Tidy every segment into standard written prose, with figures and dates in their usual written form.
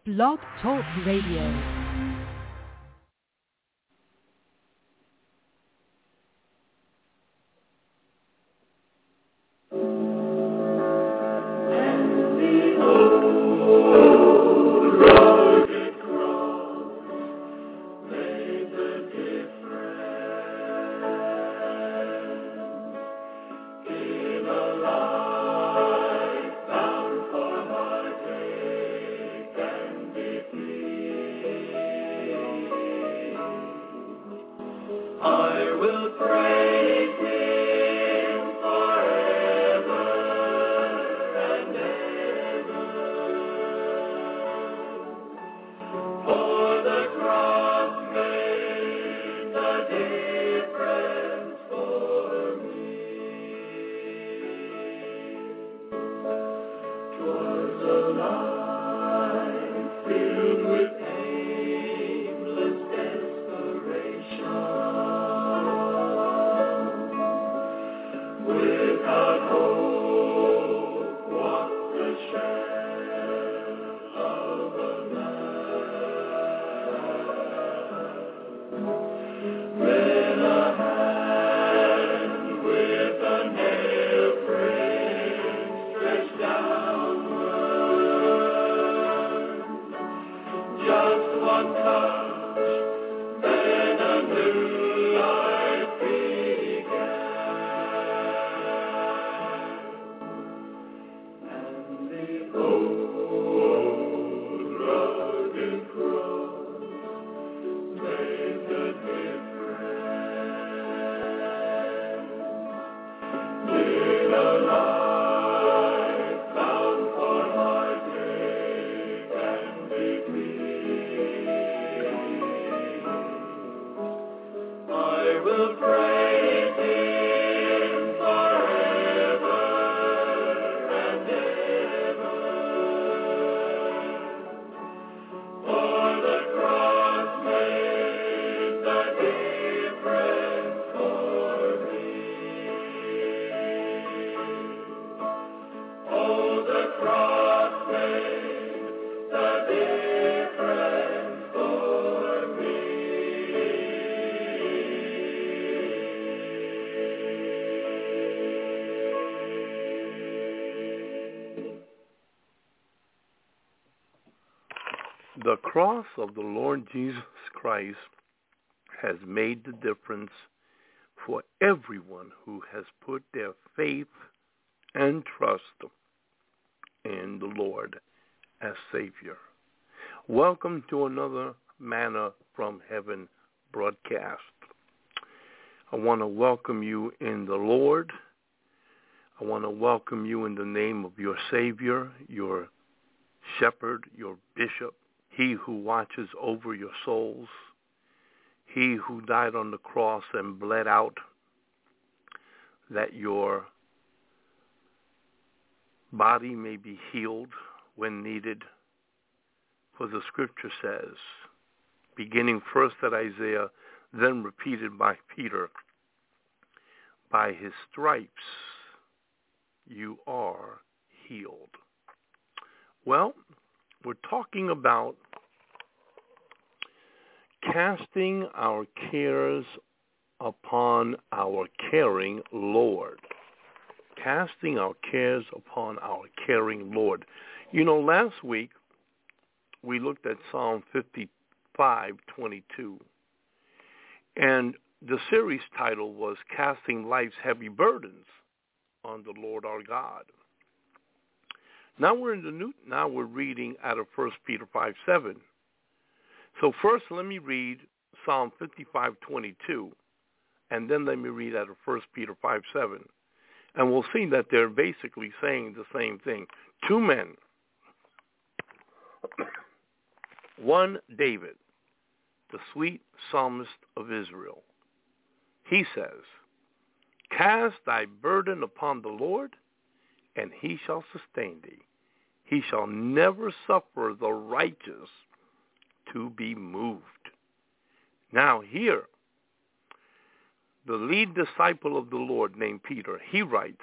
Blog Talk Radio. The cross of the Lord Jesus Christ has made the difference for everyone who has put their faith and trust in the Lord as Savior. Welcome to another Manna from Heaven broadcast. I want to welcome you in the Lord. I want to welcome you in the name of your Savior, your Shepherd, your Bishop, He who watches over your souls, He who died on the cross and bled out that your body may be healed when needed. For the scripture says, beginning first at Isaiah, then repeated by Peter, by his stripes you are healed. Well, we're talking about casting our cares upon our caring Lord. Casting our cares upon our caring Lord. You know, last week we looked at Psalm 55:22, and the series title was Casting Life's Heavy Burdens on the Lord our God. Now we're reading out of 1 Peter 5:7. So first let me read Psalm 55:22, and then let me read out of 1 Peter 5:7. And we'll see that they're basically saying the same thing. Two men. One, David, the sweet psalmist of Israel. He says, cast thy burden upon the Lord, and he shall sustain thee. He shall never suffer the righteous to be moved. Now here, the lead disciple of the Lord named Peter, he writes,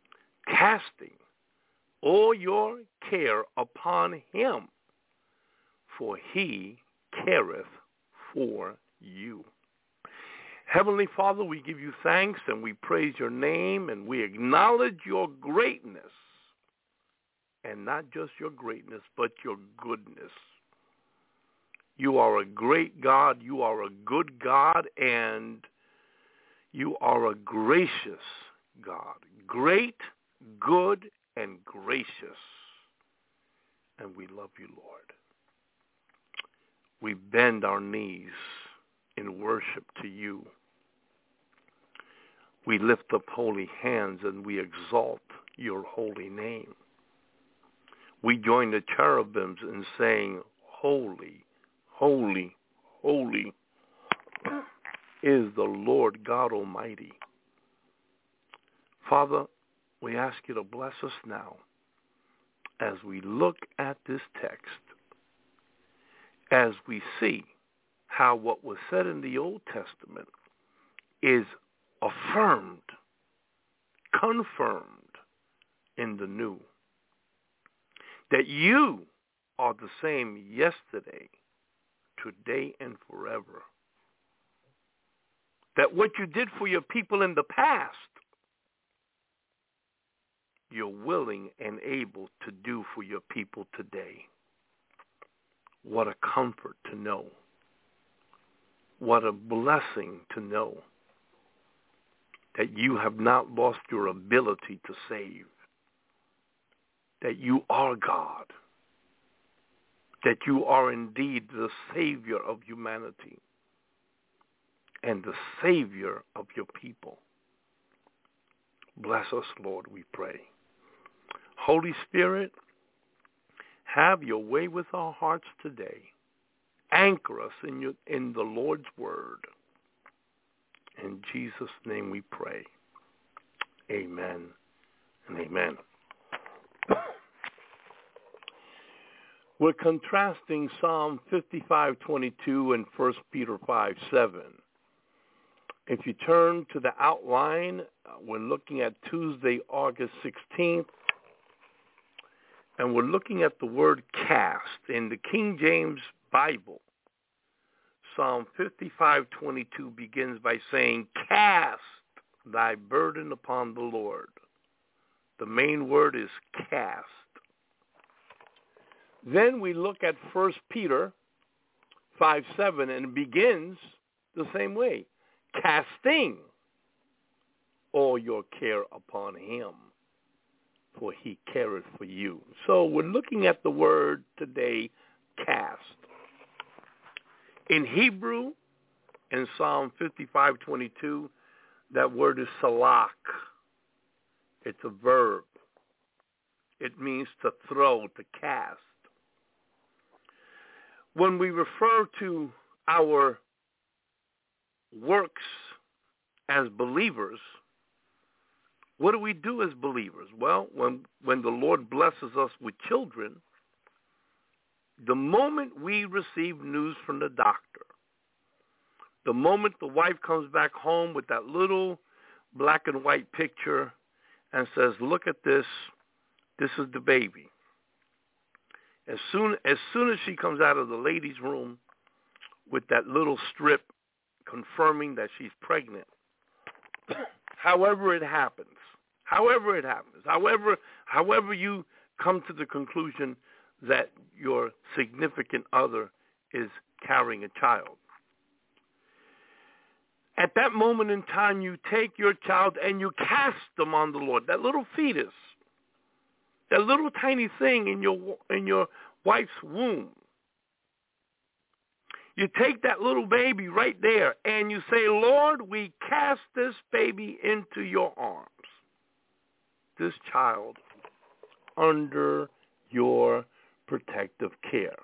casting all your care upon him, for he careth for you. Heavenly Father, we give you thanks and we praise your name and we acknowledge your greatness. And not just your greatness, but your goodness. You are a great God, you are a good God, and you are a gracious God. Great, good, and gracious. And we love you, Lord. We bend our knees in worship to you. We lift up holy hands and we exalt your holy name. We join the cherubims in saying, holy, holy, holy is the Lord God Almighty. Father, we ask you to bless us now as we look at this text, as we see how what was said in the Old Testament is affirmed, confirmed in the New. That you are the same yesterday, today, and forever. That what you did for your people in the past, you're willing and able to do for your people today. What a comfort to know. What a blessing to know that you have not lost your ability to save. That you are God. That you are indeed the Savior of humanity and the Savior of your people. Bless us, Lord, we pray. Holy Spirit, have your way with our hearts today. Anchor us in the Lord's word. In Jesus' name we pray. Amen and amen. We're contrasting Psalm 55:22 and 1 Peter 5:7. If you turn to the outline, we're looking at Tuesday, August 16th, and we're looking at the word cast. In the King James Bible, Psalm 55:22 begins by saying, cast thy burden upon the Lord. The main word is cast. Then we look at 1 Peter 5:7, and it begins the same way. Casting all your care upon him, for he careth for you. So we're looking at the word today, cast. In Hebrew, in Psalm 55:22, that word is salak. It's a verb. It means to throw, to cast. When we refer to our works as believers, what do we do as believers? Well, when the Lord blesses us with children, the moment we receive news from the doctor, the moment the wife comes back home with that little black and white picture and says, look at this is the baby. As soon as she comes out of the ladies' room with that little strip confirming that she's pregnant, however it happens, however you come to the conclusion that your significant other is carrying a child, at that moment in time, you take your child and you cast them on the Lord. That little fetus, that little tiny thing in your wife's womb. You take that little baby right there and you say, Lord, we cast this baby into your arms. This child under your protective care.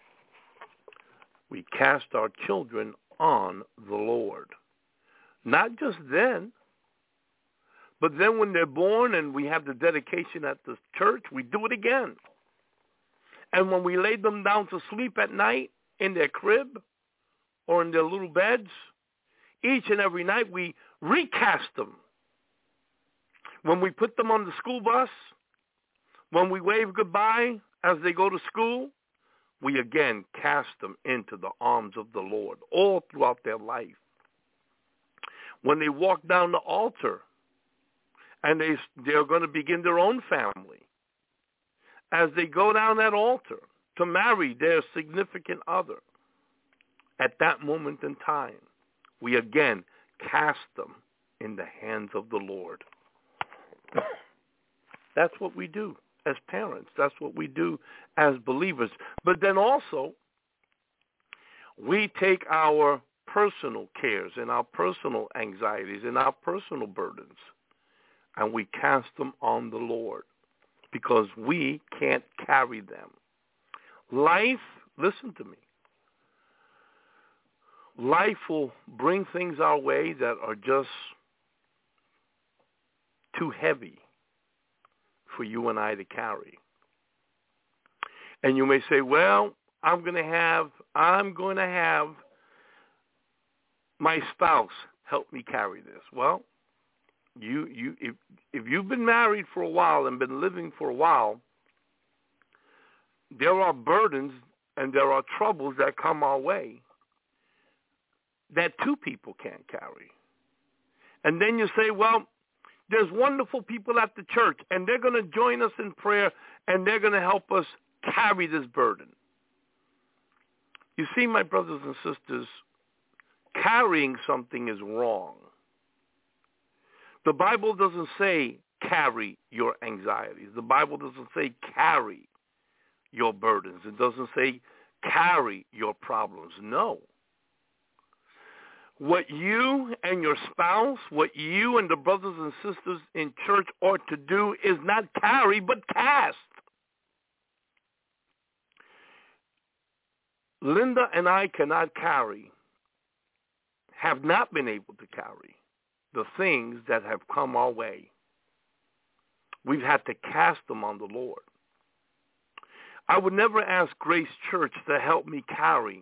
We cast our children on the Lord. Not just then, but then when they're born and we have the dedication at the church, we do it again. And when we lay them down to sleep at night in their crib or in their little beds, each and every night we recast them. When we put them on the school bus, when we wave goodbye as they go to school, we again cast them into the arms of the Lord all throughout their life. When they walk down the altar and they're going to begin their own family, as they go down that altar to marry their significant other, at that moment in time, we again cast them in the hands of the Lord. That's what we do as parents. That's what we do as believers. But then also, we take our personal cares and our personal anxieties and our personal burdens, and we cast them on the Lord because we can't carry them. Life, listen to me, life will bring things our way that are just too heavy for you and I to carry. And you may say, well, I'm going to have my spouse help me carry this. Well, if you've been married for a while and been living for a while, there are burdens and there are troubles that come our way that two people can't carry. And then you say, well, there's wonderful people at the church, and they're going to join us in prayer, and they're going to help us carry this burden. You see, my brothers and sisters, carrying something is wrong. The Bible doesn't say carry your anxieties. The Bible doesn't say carry your burdens. It doesn't say carry your problems. No. What you and your spouse, what you and the brothers and sisters in church ought to do is not carry, but cast. Linda and I cannot carry, have not been able to carry the things that have come our way. We've had to cast them on the Lord. I would never ask Grace Church to help me carry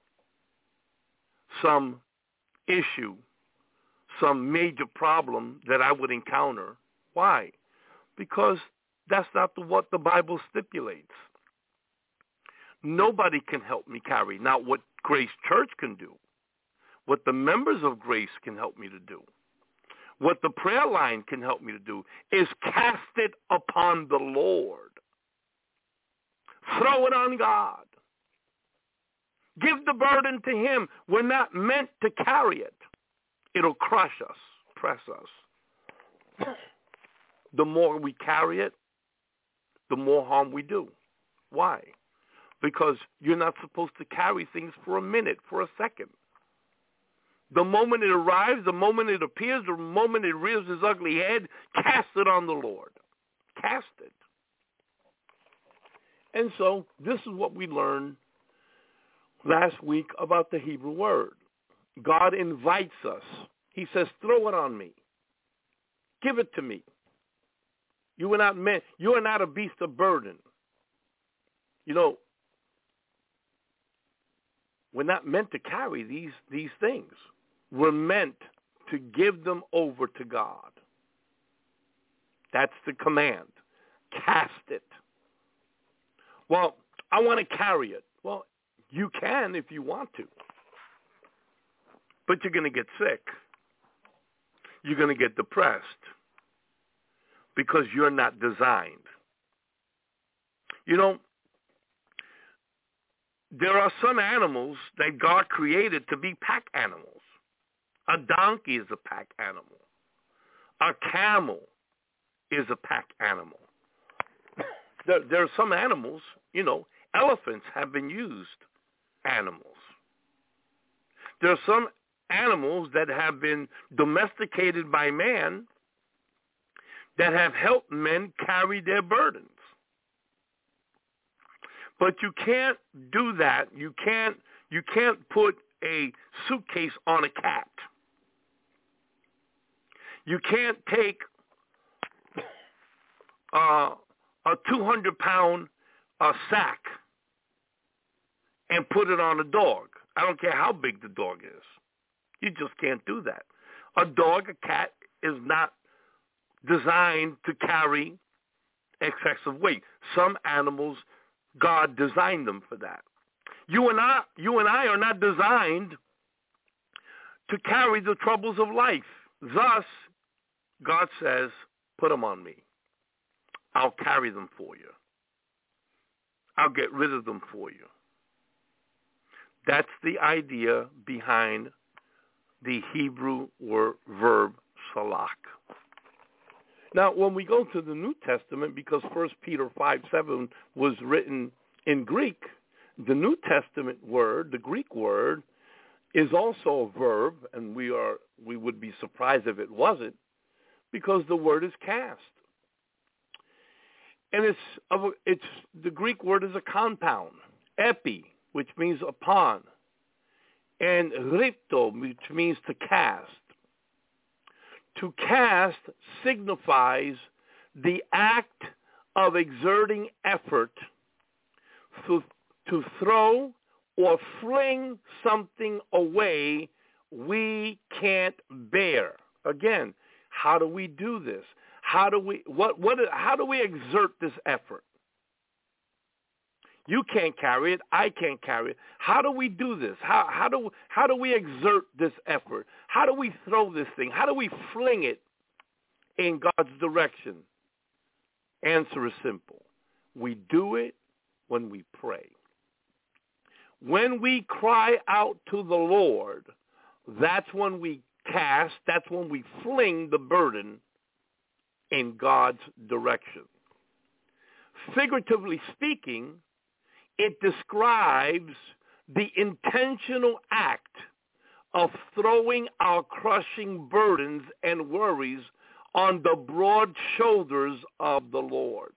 some issue, some major problem that I would encounter. Why? Because that's not what the Bible stipulates. Nobody can help me carry, not what Grace Church can do, what the members of Grace can help me to do, what the prayer line can help me to do is cast it upon the Lord. Throw it on God. Give the burden to him. We're not meant to carry it. It'll crush us, press us. The more we carry it, the more harm we do. Why? Because you're not supposed to carry things for a minute, for a second. The moment it arrives, the moment it appears, the moment it rears its ugly head, cast it on the Lord. Cast it. And so this is what we learned last week about the Hebrew word. God invites us. He says, throw it on me. Give it to me. You are not a beast of burden. You know, we're not meant to carry these things. We're meant to give them over to God. That's the command. Cast it. Well, I want to carry it. Well, you can if you want to. But you're going to get sick. You're going to get depressed because you're not designed. You know, there are some animals that God created to be pack animals. A donkey is a pack animal. A camel is a pack animal. There are some animals, you know, elephants have been used animals. There are some animals that have been domesticated by man that have helped men carry their burdens. But you can't do that. You can't put a suitcase on a cat. You can't take a 200-pound sack and put it on a dog. I don't care how big the dog is. You just can't do that. A dog, a cat, is not designed to carry excessive weight. Some animals God designed them for that. You and I are not designed to carry the troubles of life. Thus, God says, put them on me. I'll carry them for you. I'll get rid of them for you. That's the idea behind the Hebrew verb salak. Now, when we go to the New Testament, because 1 Peter 5:7 was written in Greek, the New Testament word, the Greek word, is also a verb, and we would be surprised if it wasn't, because the word is cast. And it's the Greek word is a compound, epi, which means upon, and ripto, which means to cast. To cast signifies the act of exerting effort to throw or fling something away we can't bear. Again, how do we do this? How do we exert this effort? You can't carry it. I can't carry it. How do we do this? How do we exert this effort? How do we throw this thing? How do we fling it in God's direction? Answer is simple. We do it when we pray. When we cry out to the Lord, that's when we cast, that's when we fling the burden in God's direction. Figuratively speaking, it describes the intentional act of throwing our crushing burdens and worries on the broad shoulders of the Lord.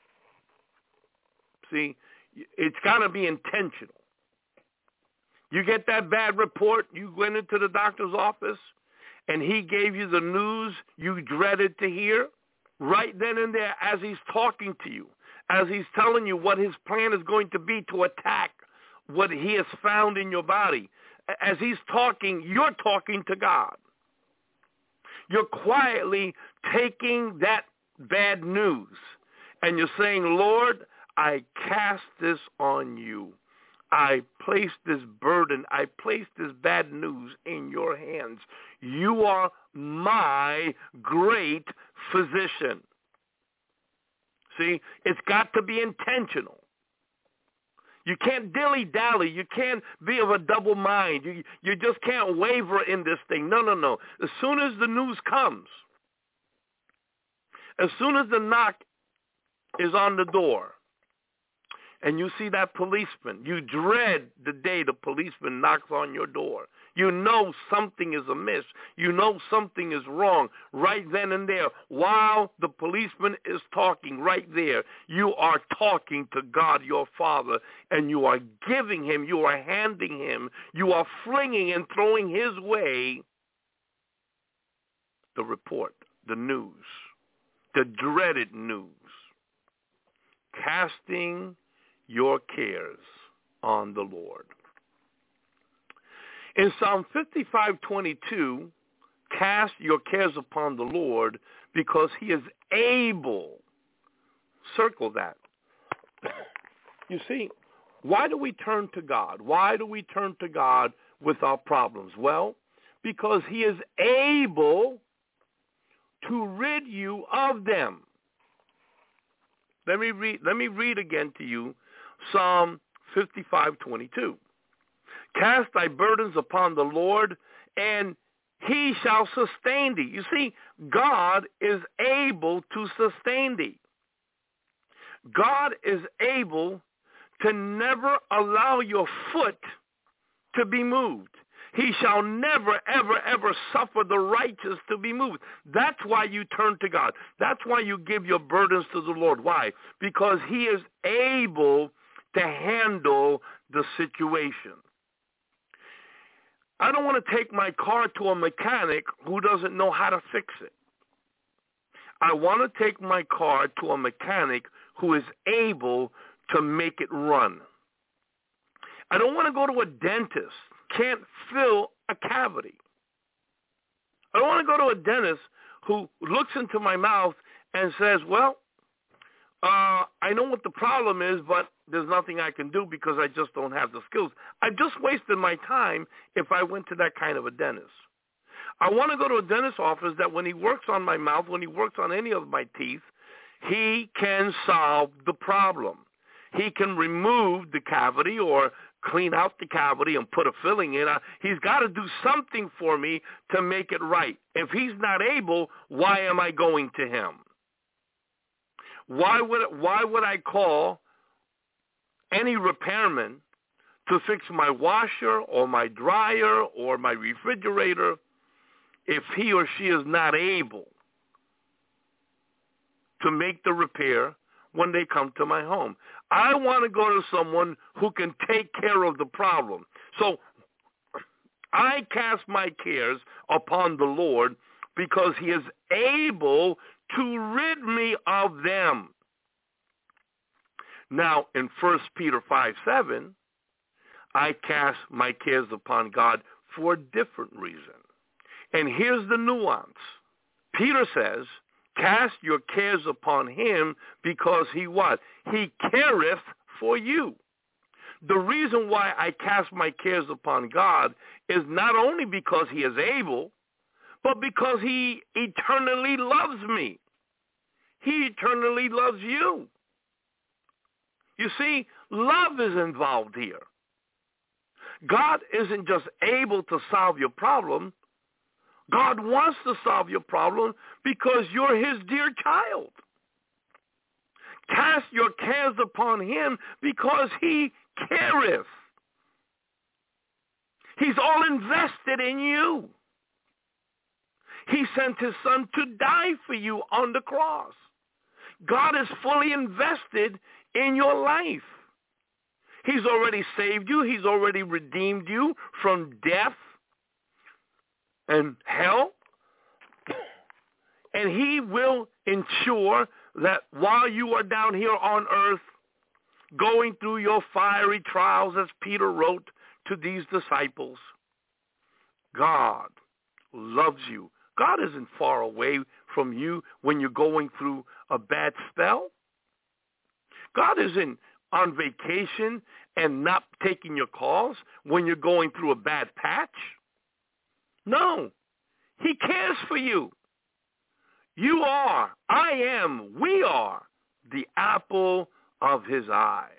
See, it's got to be intentional. You get that bad report, you went into the doctor's office, and he gave you the news you dreaded to hear, right then and there as he's talking to you, as he's telling you what his plan is going to be to attack what he has found in your body. As he's talking, you're talking to God. You're quietly taking that bad news, and you're saying, Lord, I cast this on you. I place this burden, I place this bad news in your hands. You are my great physician. See, it's got to be intentional. You can't dilly-dally. You can't be of a double mind. You just can't waver in this thing. No. As soon as the news comes, as soon as the knock is on the door, and you see that policeman, you dread the day the policeman knocks on your door. You know something is amiss. You know something is wrong right then and there. While the policeman is talking right there, you are talking to God, your Father, and you are giving him, you are handing him, you are flinging and throwing his way the report, the news, the dreaded news. Casting your cares on the Lord. In Psalm 55:22, cast your cares upon the Lord because he is able. Circle that. You see, why do we turn to God? Why do we turn to God with our problems? Well, because he is able to rid you of them. Let me read again to you Psalm 55:22. Cast thy burdens upon the Lord, and he shall sustain thee. You see, God is able to sustain thee. God is able to never allow your foot to be moved. He shall never, ever, ever suffer the righteous to be moved. That's why you turn to God. That's why you give your burdens to the Lord. Why? Because he is able to handle the situation. I don't want to take my car to a mechanic who doesn't know how to fix it. I want to take my car to a mechanic who is able to make it run. I don't want to go to a dentist, can't fill a cavity. I don't want to go to a dentist who looks into my mouth and says, well, I know what the problem is, but there's nothing I can do because I just don't have the skills. I just wasted my time if I went to that kind of a dentist. I want to go to a dentist's office that when he works on my mouth, when he works on any of my teeth, he can solve the problem. He can remove the cavity or clean out the cavity and put a filling in. He's got to do something for me to make it right. If he's not able, why am I going to him? Why would I call any repairman to fix my washer or my dryer or my refrigerator if he or she is not able to make the repair when they come to my home? I want to go to someone who can take care of the problem. So I cast my cares upon the Lord because he is able to rid me of them. Now, in 1 Peter 5:7, I cast my cares upon God for a different reason. And here's the nuance. Peter says, cast your cares upon him because he what? He careth for you. The reason why I cast my cares upon God is not only because he is able, but because he eternally loves me. He eternally loves you. You see, love is involved here. God isn't just able to solve your problem. God wants to solve your problem because you're his dear child. Cast your cares upon him because he careth. He's all invested in you. He sent his son to die for you on the cross. God is fully invested in your life. He's already saved you. He's already redeemed you from death and hell. And he will ensure that while you are down here on earth, going through your fiery trials, as Peter wrote to these disciples, God loves you. God isn't far away from you when you're going through a bad spell. God isn't on vacation and not taking your calls when you're going through a bad patch. No, he cares for you. You are, I am, we are the apple of his eye.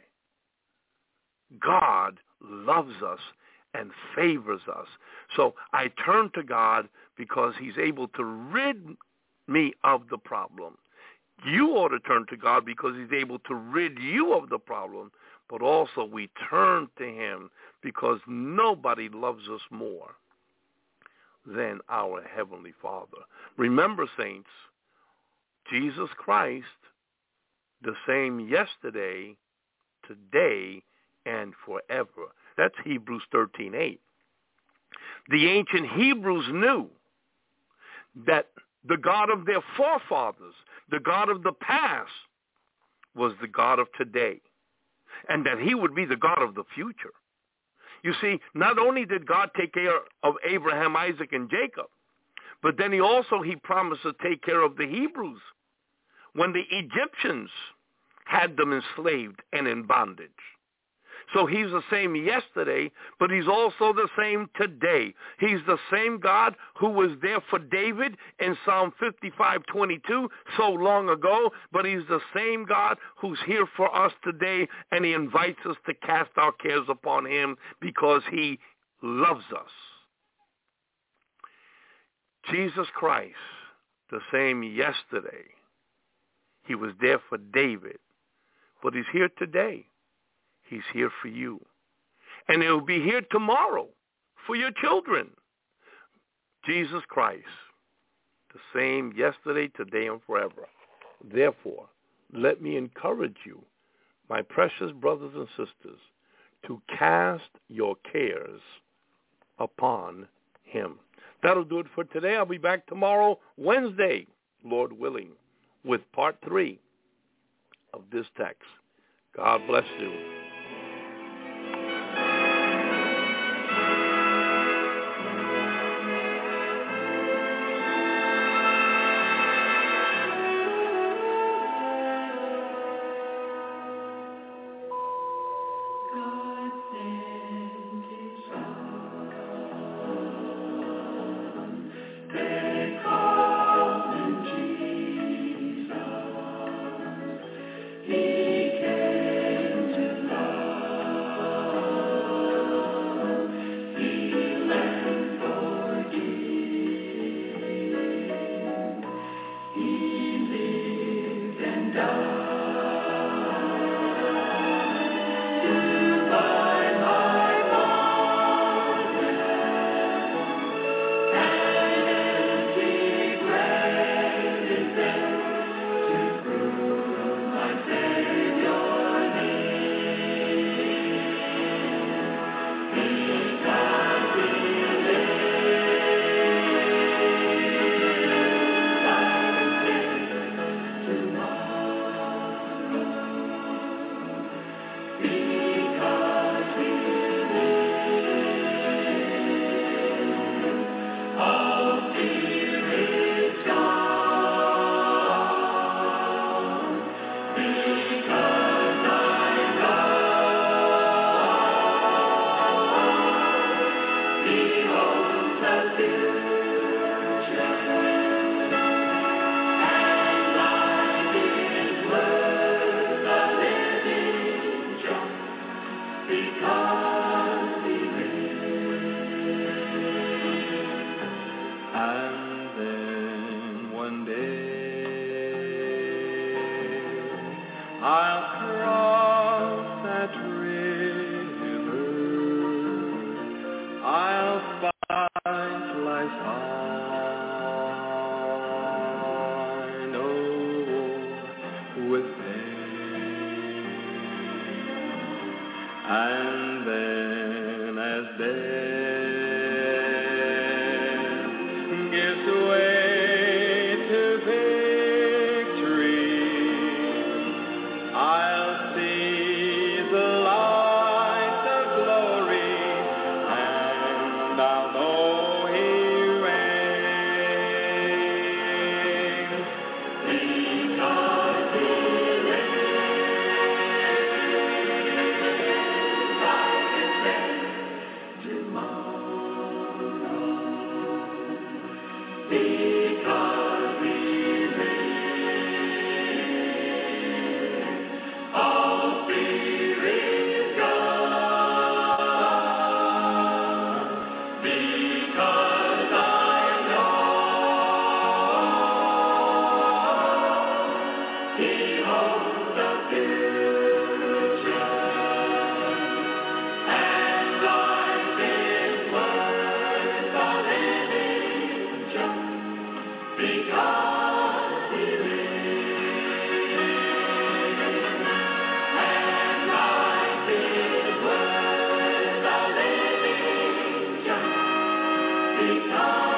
God loves us and favors us. So I turn to God because he's able to rid me of the problem. You ought to turn to God because he's able to rid you of the problem, but also we turn to him because nobody loves us more than our Heavenly Father. Remember, saints, Jesus Christ, the same yesterday, today, and forever. That's Hebrews 13:8. The ancient Hebrews knew that the God of their forefathers, the God of the past, was the God of today, and that he would be the God of the future. You see, not only did God take care of Abraham, Isaac, and Jacob, but then he promised to take care of the Hebrews when the Egyptians had them enslaved and in bondage. So he's the same yesterday, but he's also the same today. He's the same God who was there for David in Psalm 55:22 so long ago, but he's the same God who's here for us today, and he invites us to cast our cares upon him because he loves us. Jesus Christ, the same yesterday. He was there for David, but he's here today. He's here for you. And he'll be here tomorrow for your children. Jesus Christ, the same yesterday, today, and forever. Therefore, let me encourage you, my precious brothers and sisters, to cast your cares upon him. That'll do it for today. I'll be back tomorrow, Wednesday, Lord willing, with part 3 of this text. God bless you. Christ I know within. And then as death gives way to victory, I'll see the light of glory, and I'll know He reigns. Because He reigns, I can face tomorrow. Because He reigns, all fear is gone. Because I know He holds the future, and life is worth the living just because He lives. And life is worth the living just because